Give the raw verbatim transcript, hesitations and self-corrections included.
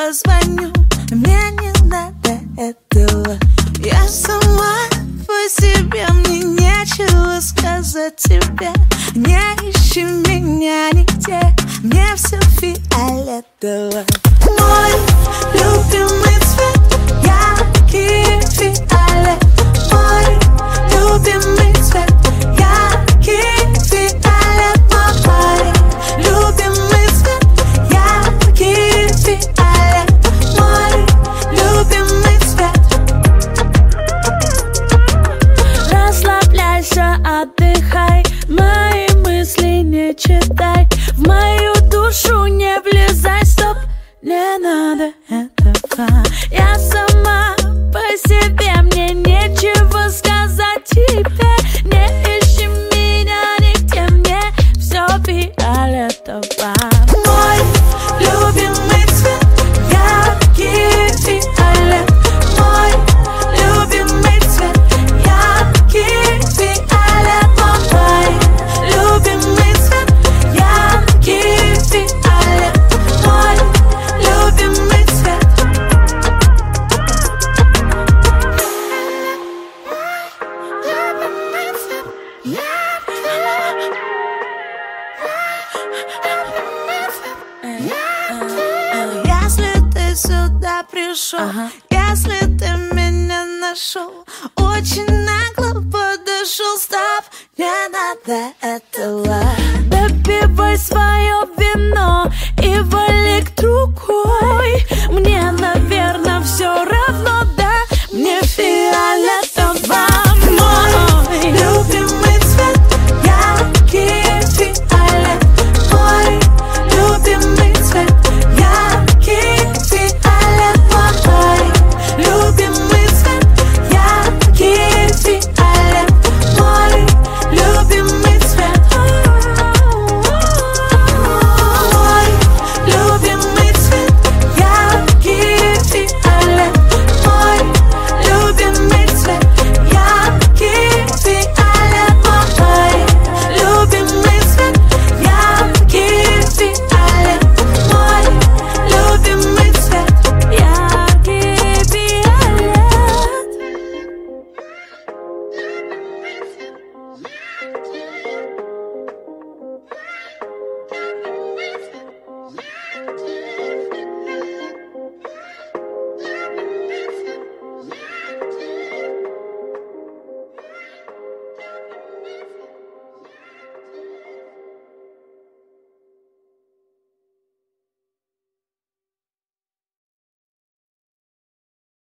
позвоню, мне не надо этого. Я сама по себе, мне нечего сказать тебе. Не ищи меня нигде, мне все фиолетово. Мой любимый цвет яркий фиолет. Мой любимый цвет яркий фиолет. Мой любимый цвет яркий фиолет. Мой любимый цвет. Расслабляйся, отдыхай, мои мысли не читай, в мою душу не влезай, стоп, не надо этого. Я сама по себе, мне нечего сказать тебе. Не ищи меня нигде, мне все фиолетово. Мой любимый цвет яркий фиолет. Мой любимый цвет яркий фиолет. Мой любимый цвет яркий фиолет. Мой любимый цвет. Если ты сюда пришел, Ага. если ты меня нашел, очень нагло подошел, стоп, не надо этого. Допивай свое вино и валяй